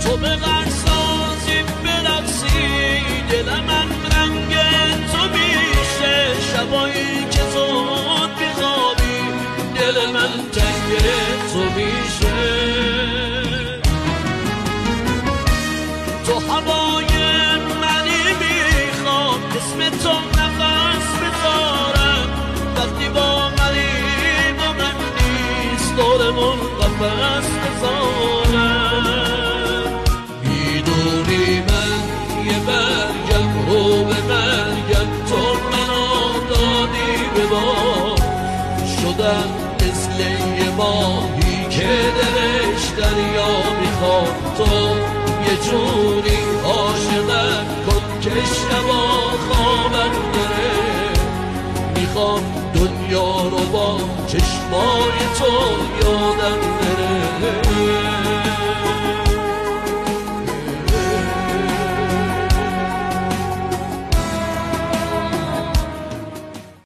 تو به غرسازی برقصی دل من رنگ تو میشه شبایی که زود بیخوابی دل من تنگ تو میشه تو هوای منی میخوام اسم تو نفس بذارم وقتی با منی با من نیست دورمون قفس بذارم میدونی من یه برگم رو به مرگم تو منو دادی به بار شدم مثل یه ماهی که دلش دریا میخواد تو یه جوری عاشقم کن که شبا خوابم داره میخوام دنیا رو با چشمای